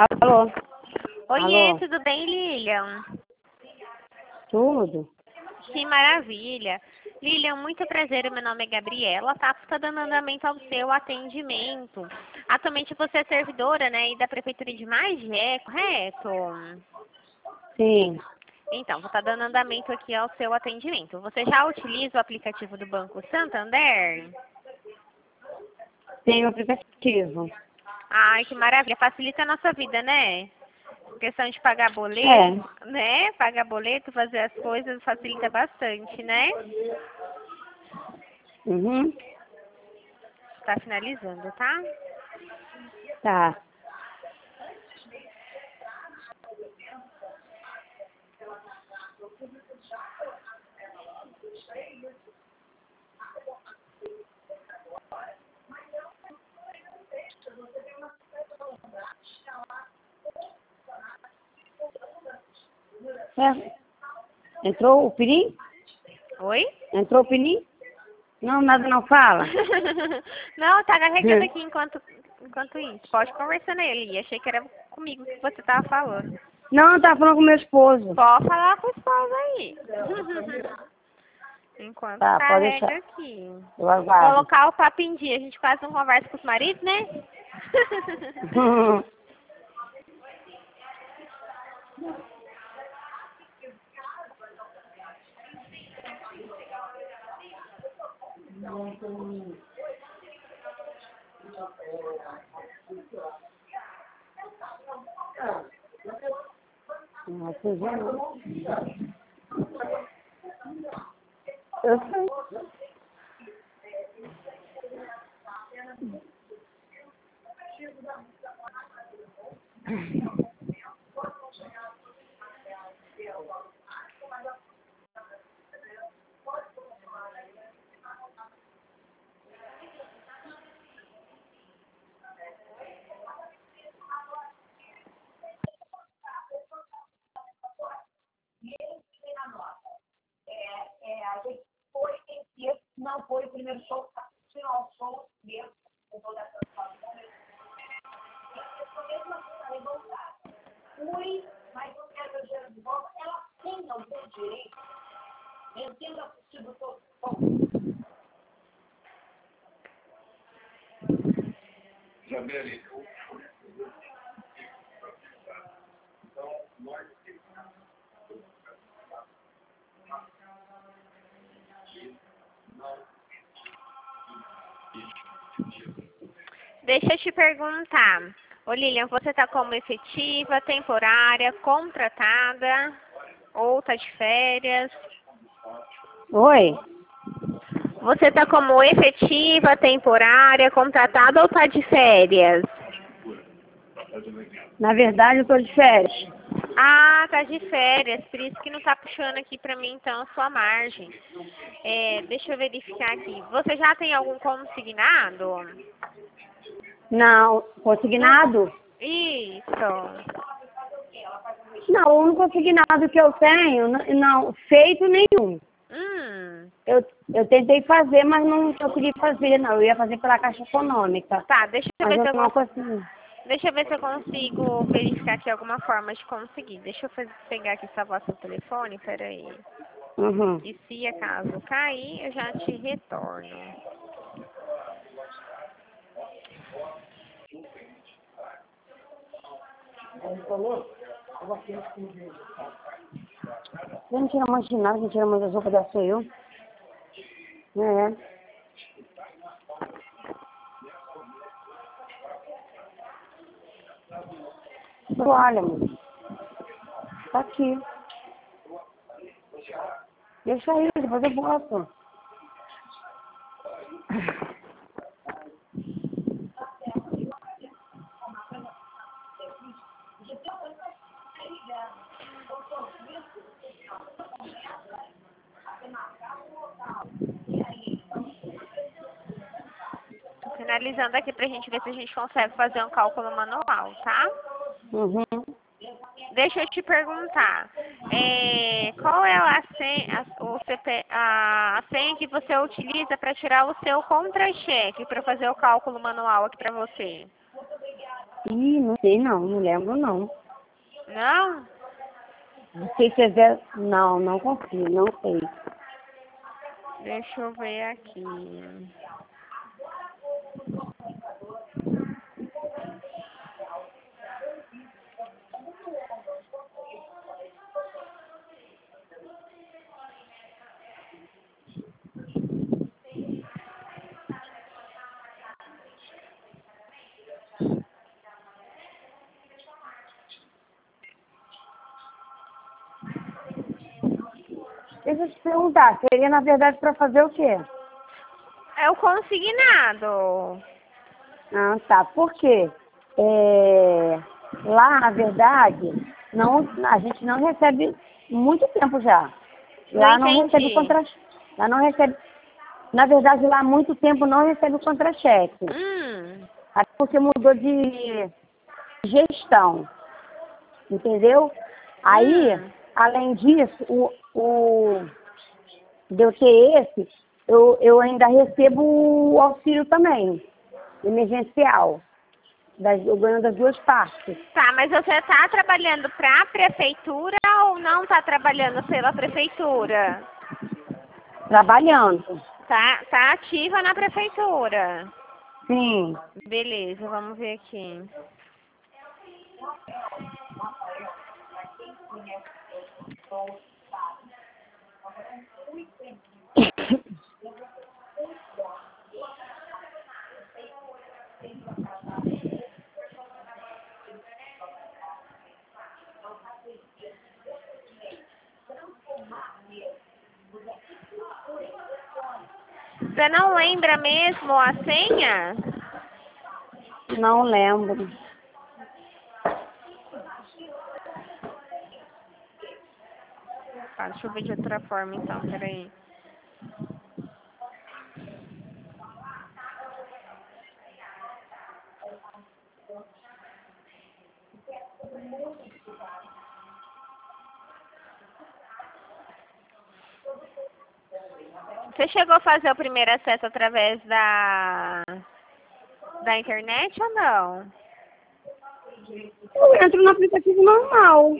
Alô? Oiê, Alô? tudo bem, Lilian? Tudo? Que maravilha. Lilian, muito prazer, meu nome é Gabriela, tá? Você tá dando andamento ao seu atendimento. Atualmente você é servidora, né, e da Prefeitura de Magé, correto? Sim. Então, vou estar dando andamento aqui ao seu atendimento. Você já utiliza o aplicativo do Banco Santander? Tem o aplicativo. Ai, que maravilha. Facilita a nossa vida, né? Questão de pagar boleto, É. né? Pagar boleto, fazer as coisas, facilita bastante, né? Uhum. Tá finalizando, tá? Tá. É. Entrou o Pirim? Oi? Entrou o Pirim? Não, nada não fala. Não, tá carregando aqui enquanto isso. Pode conversar nele. Achei que era comigo que você tava falando. Não, tá falando com meu esposo. Pode falar com o esposo aí. Enquanto Tá, pode carrega deixar. aqui. Eu aguardo. Colocar o papo em dia. A gente quase não conversa com os maridos, né? Não, você já não. Eu sei. Não foi o primeiro show, tirou o show mesmo, com toda essa situação. Fui, mas não quero o dinheiro de volta. Ela tem algum direito, mesmo tendo assistido todo o show. Jameli, Deixa eu te perguntar. Ô Lilian, você tá como efetiva, temporária, contratada ou tá de férias? Oi? Você tá como efetiva, temporária, contratada ou tá de férias? Na verdade, eu tô de férias. Ah, tá de férias, por isso que não tá puxando aqui pra mim então a sua margem. Deixa eu verificar aqui. Você já tem algum consignado? Não, consignado? Isso. Não, o único consignado que eu tenho, não, feito nenhum. Eu tentei fazer, mas não consegui fazer, não. Eu ia fazer pela Caixa Econômica. Tá, deixa eu Mas ver eu se eu não consigo. consegui. Deixa eu ver se eu consigo verificar aqui alguma forma de conseguir. Deixa eu pegar aqui sua voz no telefone, peraí. Uhum. E se acaso cair, eu já te retorno. Eu não tira mais de nada, quem tira mais das roupas da sou eu. É. Olha, amor. Tá aqui. Deixa aí, depois eu boto. Tô finalizando aqui pra gente ver se a gente consegue fazer um cálculo manual, tá? Uhum. Deixa eu te perguntar. Qual é a senha que você utiliza para tirar o seu contra-cheque para fazer o cálculo manual aqui para você? Ih, não sei não lembro não. Não? Não sei se é zero. Não, não confio, não sei. Deixa eu ver aqui. Deixa eu te perguntar, seria na verdade para fazer o quê? É o consignado. Ah, tá. Por quê? Lá, na verdade, não, a gente não recebe muito tempo já. Lá não recebe entendi. contra-cheque. Lá não recebe. Na verdade, lá há muito tempo não recebe contra-cheque. Até porque mudou de gestão. Entendeu? Aí, além disso, de eu ter esse, eu ainda recebo o auxílio também, emergencial. Eu ganho das duas partes. Tá, mas você está trabalhando para a prefeitura ou não está trabalhando pela prefeitura? Trabalhando. Tá ativa na prefeitura. Sim. Beleza, vamos ver aqui. Você não lembra mesmo a senha? Não lembro. Tá, deixa eu ver de outra forma então, peraí. Você chegou a fazer o primeiro acesso através da internet ou não? Eu entro no aplicativo normal.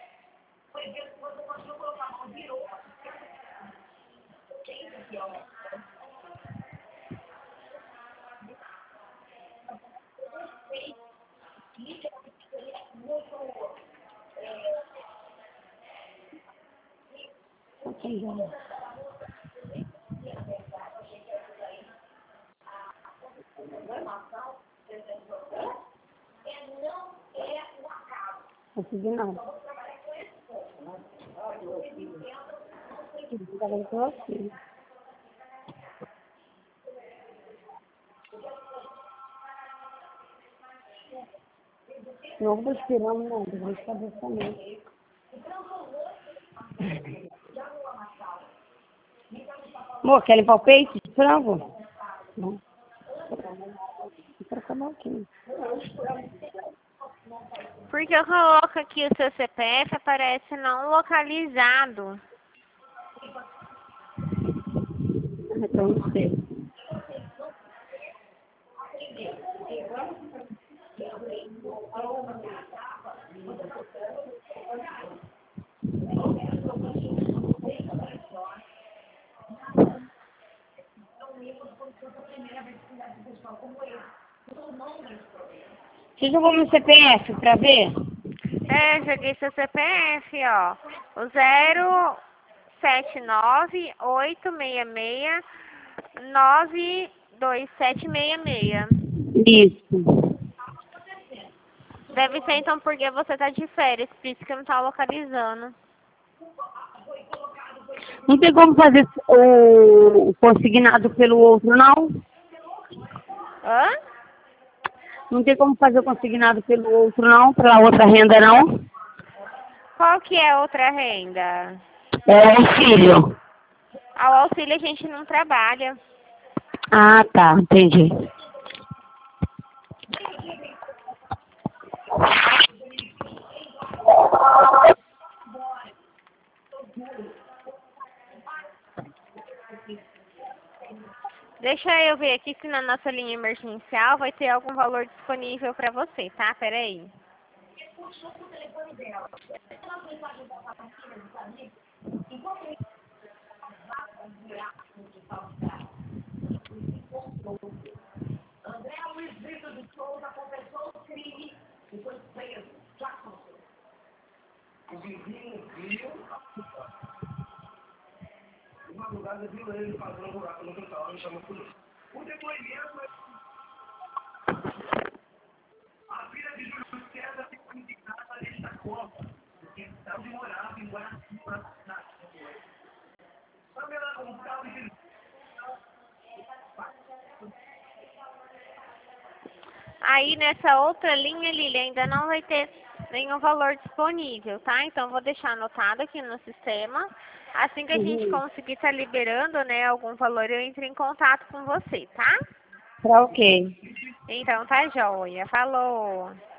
Não consegui não. Não vou esperando, não. Vou fazer também. Amor, quer limpar o peito de frango? Não. Vou trocar aqui. Porque eu coloco aqui o seu CPF, aparece não localizado. Então, não sei. Você jogou meu CPF pra ver? Joguei seu CPF, ó. O 07986692766. Isso. Deve ser então porque você tá de férias, por isso que não tá localizando. Não tem como fazer o consignado pelo outro, não? Hã? Não tem como fazer o consignado pelo outro, não? Pela outra renda, não? Qual que é a outra renda? É auxílio. Ao auxílio a gente não trabalha. Ah, tá. Entendi. Deixa eu ver aqui se na nossa linha emergencial vai ter algum valor disponível para você, tá? Peraí. Aí nessa outra linha, Lília, ainda não vai ter nenhum valor disponível, tá? Então vou deixar anotado aqui no sistema. Assim que a gente conseguir estar liberando, né, algum valor, eu entro em contato com você, tá? Tá ok. Então tá joia. Falou.